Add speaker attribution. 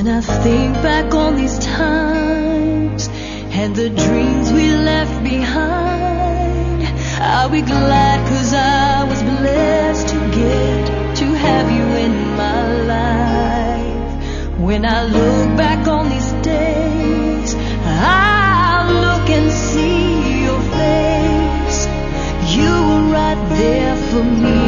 Speaker 1: When I think back on these times and the dreams we left behind, I'll be glad 'cause I was blessed to get to have you in my life. When I look back on these days, I'll look and see your face. You were right there for me